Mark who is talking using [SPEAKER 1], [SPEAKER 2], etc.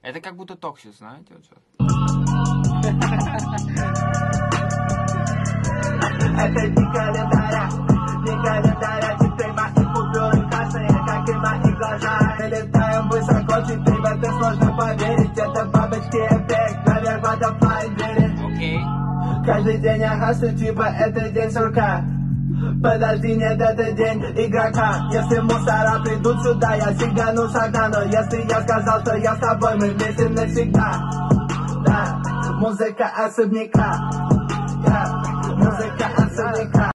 [SPEAKER 1] Это как будто токсис, знаете? Вот сейчас.
[SPEAKER 2] Это не календаря, теперь мои купюры красные, как и мои глаза. Мы летаем высоко, теперь в это сложно поверить. Это бабочки эффект, наверх водопад верит.
[SPEAKER 1] Окей.
[SPEAKER 2] Каждый день я хастлю, типа это день сурка. Подожди, нет, это день игрока. Если мусора придут сюда, я сигану с окна. Но если я сказал, что я с тобой, мы вместе навсегда. Да, музыка особняка. Музыка особняка.